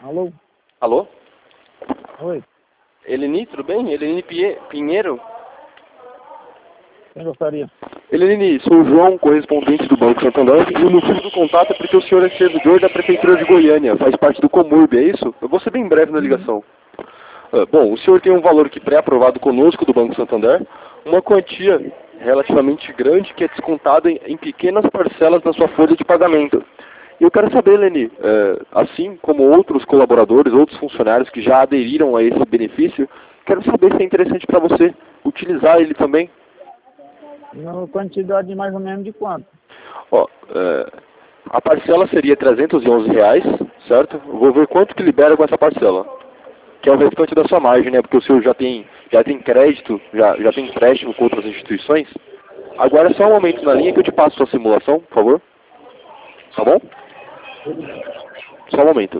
Alô? Alô? Oi, Eleni, tudo bem? Eleni Pinheiro? quem gostaria? Eleni, sou o João, correspondente do Banco Santander, e o motivo do contato é porque o senhor é servidor da Prefeitura de Goiânia, faz parte do Comurb, é isso? Eu vou ser bem breve na ligação. Bom, o senhor tem um valor aqui pré-aprovado conosco do Banco Santander, uma quantia relativamente grande que é descontada em pequenas parcelas na sua folha de pagamento. E eu quero saber, Eleni, assim como outros colaboradores, outros funcionários que já aderiram a esse benefício, quero saber se é interessante para você utilizar ele também. Na quantidade mais ou menos de quanto? Ó, a parcela seria R$ 311, certo? Eu vou ver quanto que libera com essa parcela, que é o restante da sua margem, né? Porque o senhor já tem crédito, já tem empréstimo com outras instituições. Agora é só um momento na linha que eu te passo a simulação, por favor. Tá bom? Só um momento.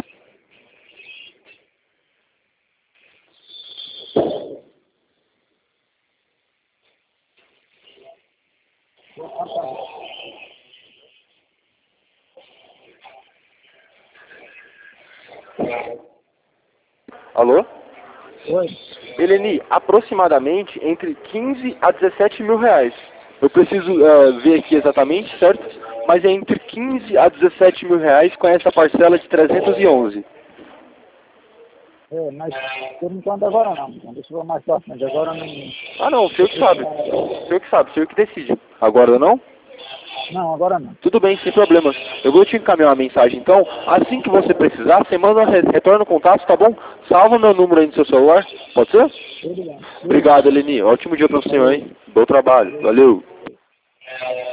Alô? Oi, Eleni, aproximadamente entre 15 a 17 mil reais. Eu preciso ver aqui exatamente, certo? Mas é entre 15 a 17 mil reais com essa parcela de 311. mas por enquanto agora não. Então, deixa eu ver mais pra frente. Agora não. Ah não, o senhor que sabe. O senhor que sabe, o senhor que decide. Agora não? Não, agora não. Tudo bem, sem problemas. Eu vou te encaminhar uma mensagem então. Assim que você precisar, você manda, retorna o contato, tá bom? Salva meu número aí no seu celular. Pode ser? Tudo bem. Obrigado, Eleni. Ótimo dia para o senhor, hein? Bom trabalho. Valeu.